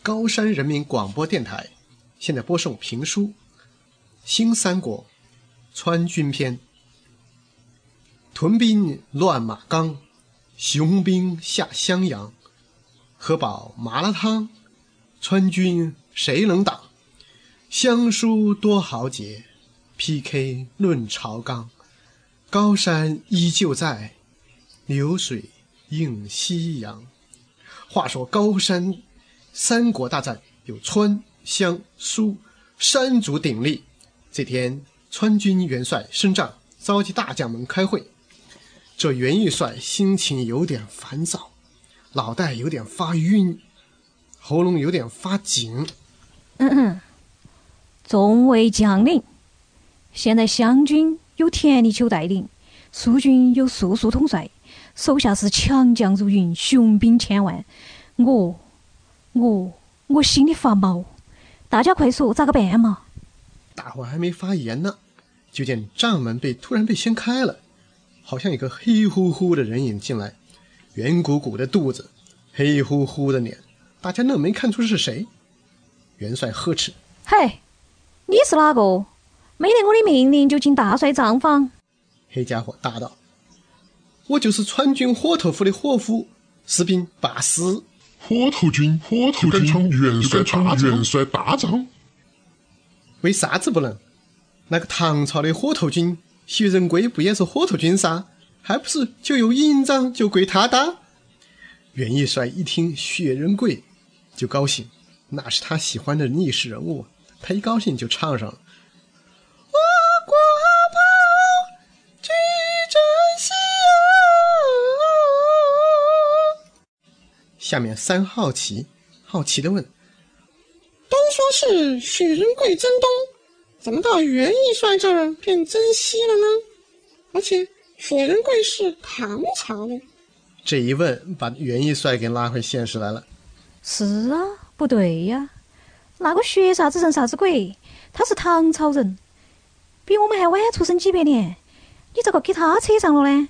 高山人民广播电台，现在播送评书《新三国·川军篇》。屯兵乱马岗，雄兵下襄阳。喝饱麻辣烫，川军谁能挡？相书多豪杰， PK 论朝纲。高山依旧在，流水映夕阳。话说高山三国大战，有川、湘、苏三足鼎立。这天，川军元帅升帐，召集大将们开会。这袁义帅心情有点烦躁，脑袋有点发晕，喉咙有点发紧。 众位将领，现在湘军由田立秋带领，苏军由肃肃统帅，手下是强将如云，雄兵千万。我心里发毛，大家快说咋个办嘛？ 大伙还没发言呢，就见帐门突然被掀开了，好像一个黑乎乎的人影进来，圆鼓鼓的肚子，黑乎乎的脸，大家愣没看出是谁。元帅呵斥： 嘿，你是哪个？没得我的命令就进大帅帐房？ 黑家伙答道：我就是川军火头府的伙夫，士兵巴斯。 火头军就敢闯元帅大帐？ 为啥子不能？那个唐朝的火头军薛仁贵不也是火头军啥？还不是就有营长就归他打？袁义帅一听薛仁贵就高兴，那是他喜欢的历史人物，他一高兴就唱上了：我国炮举振西洋。下面三好奇的问： 都说是薛仁贵征东，怎么到袁义帅这儿变征西了呢？而且薛仁贵是唐朝的。 这一问把袁义帅给拉回现实来了。 是啊，不对呀，那个薛啥子人啥子鬼，他是唐朝人，比我们还晚出生几百年，你咋个给他扯上了呢？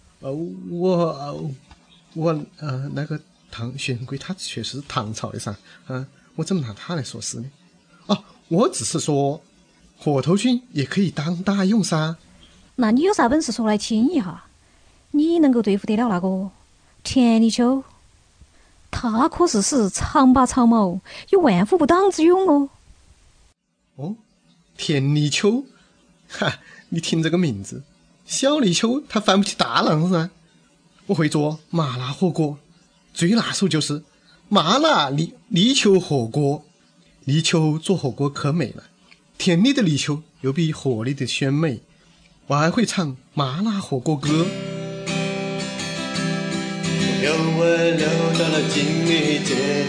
那个薛仁贵他确实是唐朝的噻，我怎么拿他来说事呢？我只是说火头军也可以当大用噻。 那你有啥本事说来听一下？你能够对付得了那个田立秋？他可是长把长矛，有万夫不挡之勇哦。 田立秋，你听这个名字，小立秋他翻不起大浪噻。我会做麻辣火锅，最拿手就是麻辣立秋火锅。立秋做火锅可美了，田里的立秋又比火里的鲜美。我还会唱麻辣火锅歌。溜到了金鱼街，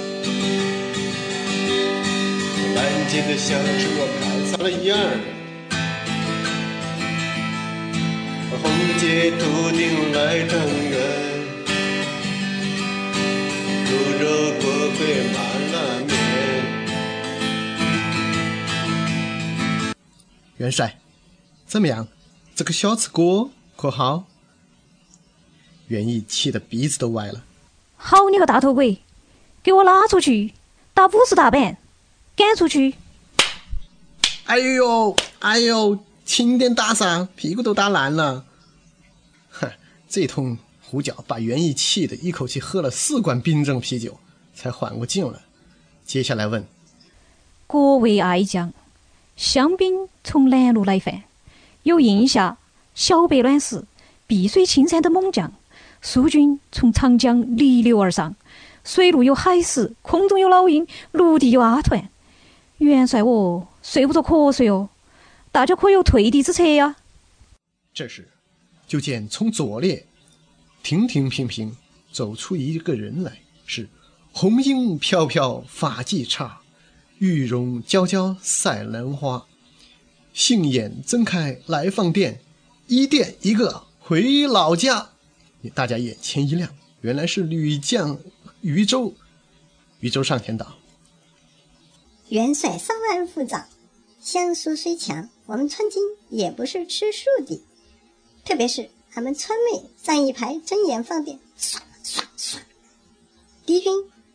南京的小吃我看上了眼儿，红街土丁来汤圆，猪肉锅盔麻辣面。元帅怎么样？这个小吃锅可好？袁义气得鼻子都歪了。 好你个大头鬼，给我拉出去，打50大板，赶出去！ 哎呦，轻点打噻，屁股都打烂了。这通呼叫把袁义气得一口气喝了4罐冰镇啤酒，才缓过劲来。接下来问： 各位爱将，湘兵从南路来犯，有应下、小白卵石、碧水青山等猛将。苏军从长江逆流而上，水路有海石，空中有老鹰，陆地有阿团。元帅我睡不着瞌睡哦，大家可有退敌之策呀？ 这时就见从左列亭亭平平走出一个人来，是红缨飘飘发髻叉，玉容娇娇赛兰花，杏眼睁开来放电，一电一个回老家。大家眼前一亮，原来是吕将余州。余州上前道： 元帅稍安勿躁，湘苏虽强，我们川军也不是吃素的，特别是俺们川妹站一排睁眼放电，唰唰唰，敌军就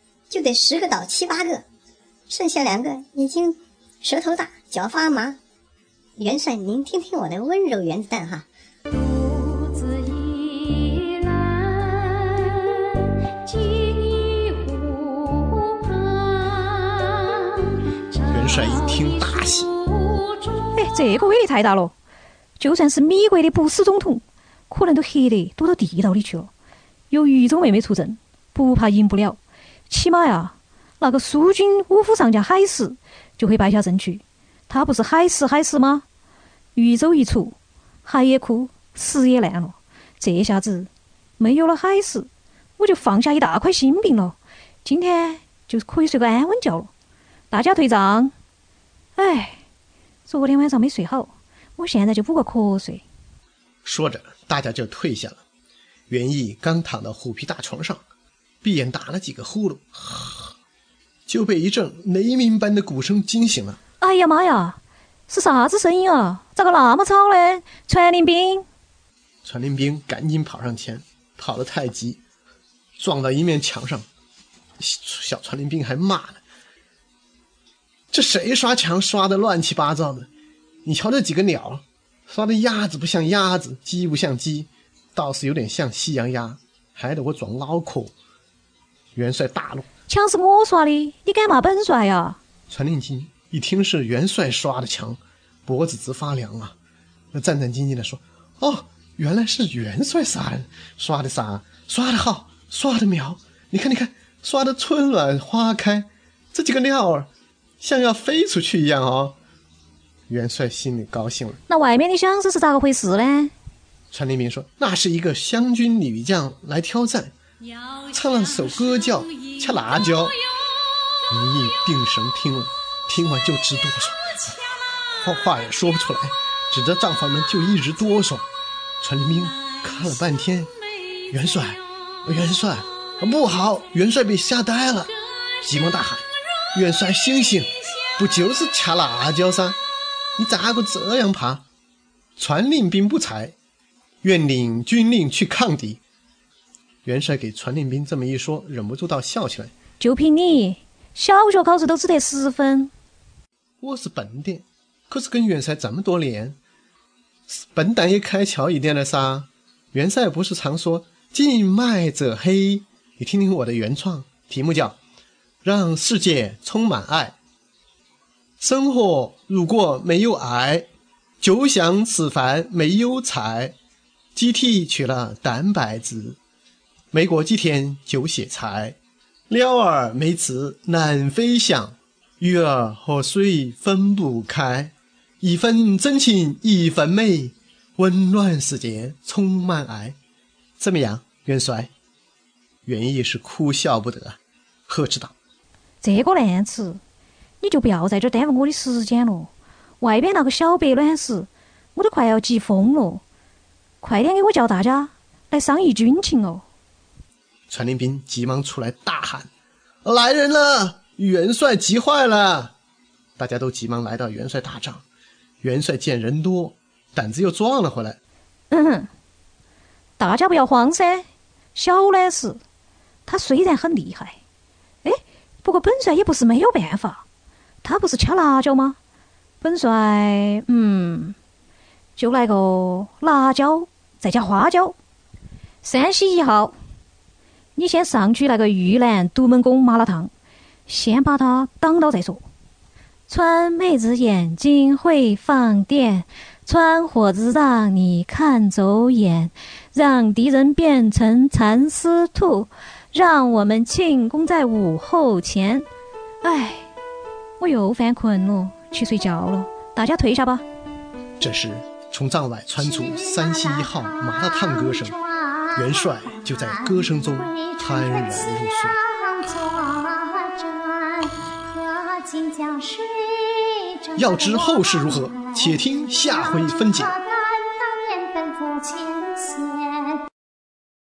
得10个倒7、8个，剩下2个已经舌头大，脚发麻。元帅，您听听我的温柔原子弹哈。 独自一人几里湖旁。 元帅一听大喜， 哎，这个威力太大了，就算是米国的不死总统，可能都吓得躲到地道里去了。有豫州妹妹出阵，不怕赢不了，起码呀，那个苏军五虎上将海石就会败下阵去。他不是海石吗？豫州一出，海也枯，石也烂了。这下子没有了海石，我就放下一大块心病了。今天就可以睡个安稳觉了。大家退帐。哎，昨天晚上没睡好，我现在就补个瞌睡。 说着，大家就退下了。袁毅刚躺到虎皮大床上，闭眼打了几个呼噜，就被一阵雷鸣般的鼓声惊醒了。 哎呀妈呀，是啥子声音啊？咋个那么吵呢？传令兵！ 传令兵赶紧跑上前，跑得太急，撞到一面墙上。小传令兵还骂了：“这谁刷墙刷得乱七八糟的？你瞧这几个鸟，刷的鸭子不像鸭子，鸡不像鸡，倒是有点像西洋鸭，害得我撞脑壳。”元帅大怒：“ 墙是我刷的，你敢骂本帅呀？” 传令兵一听是元帅刷的墙，脖子直发凉啊！战战兢兢地说：“哦，原来是元帅刷的啥？刷的好，刷的妙！你看，刷的春暖花开，这几个鸟儿像要飞出去一样哦。”元帅心里高兴了。 那外面的响声是咋个回事呢？ 传令兵说：“那是一个湘军女将来挑战，唱了首歌叫《掐辣椒》。”袁毅定神听完就直哆嗦，话也说不出来，指着帐房门就一直哆嗦。传令兵看了半天，元帅，不好！元帅被吓呆了，急忙大喊：“元帅醒醒，不就是掐辣椒噻？你咋个这样怕？”传令兵不才，愿领军令去抗敌。元帅给传令兵这么一说，忍不住倒笑起来。 就凭你，小学考试都只得10分。 我是笨点，可是跟元帅这么多年，笨蛋也开窍一点了噻。元帅不是常说近麦者黑？你听听我的原创，题目叫让世界充满爱。生活如果没有爱，就像吃饭没有菜，机体去了蛋白质，没过几天就歇菜。鸟儿没翅难飞翔，鱼儿和水分不开，一份真情一份美，温暖世界充满爱。怎么样，元帅？袁毅是哭笑不得，呵斥道：“ 这个烂词，你就不要在这耽误我的时间了。外边那个小白卵石，我都快要急疯了。快点给我叫大家来商议军情哦！” 传令兵急忙出来大喊：“来人了！元帅急坏了！”大家都急忙来到元帅大帐。元帅见人多，胆子又壮了回来。 大家不要慌噻，小卵石他虽然很厉害，不过本帅也不是没有办法。他不是掐辣椒吗？本帅就来个辣椒再加花椒。山西1号，你先上去那个玉兰独门宫麻辣烫，先把它挡到再说。川妹子眼睛会放电，川伙子让你看走眼，让敌人变成蚕丝兔，让我们庆功在午后前。我又犯困了，去睡觉了，大家退下吧。 这时从帐外传出山西1号麻辣烫歌声，元帅就在歌声中酣然入睡。要知后事如何，且听下回分解。